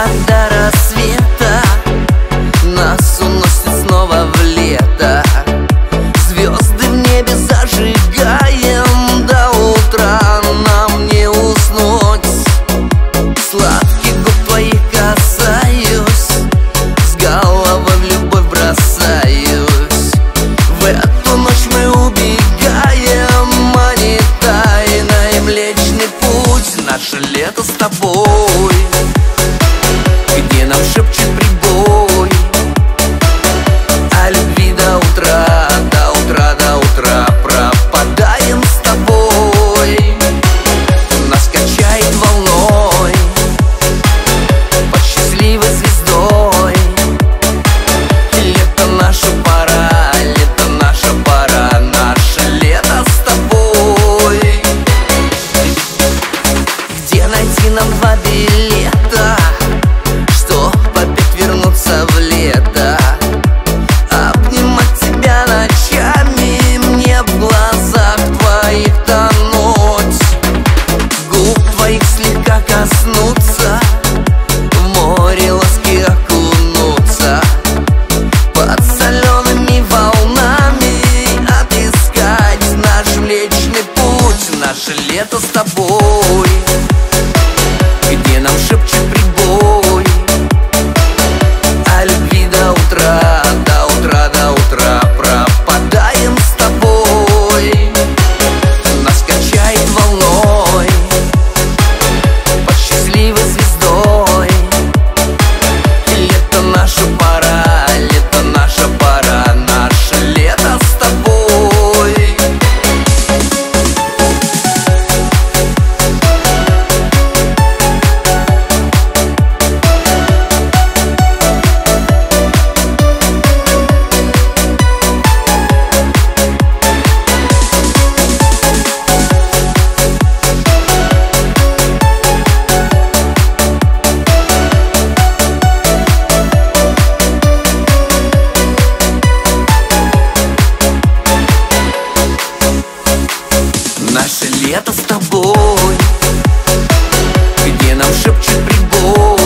до рассвета нас уносит снова в лето. Звезды в небе зажигаем до утра, нам не уснуть. Сладких губ твоих касаюсь, с головой в любовь бросаюсь. В эту ночь мы убегаем, а не тайной Млечный Путь. Наше лето с тобой, где нам шепчет прибой о любви до утра, до утра, до утра. Пропадаем с тобой, нас качает волной под счастливой звездой. Лето наша пора, лето наша пора, наше лето с тобой. Где найти нам два билета, чтоб опять вернуться в лето? Обнимать тебя ночами, мне в глазах твоих тонуть, губ твоих слегка коснуться, в море ласки окунуться, под солеными волнами отыскать наш Млечный Путь. Наше лето с тобой, где нам шепчет прибой о любви до утра, до утра, до утра. Пропадаем с тобой, нас качает волной под счастливой звездой. Лето наша пора, лето наша пора, наше лето с тобой. Наше лето с тобой, где нам шепчет прибой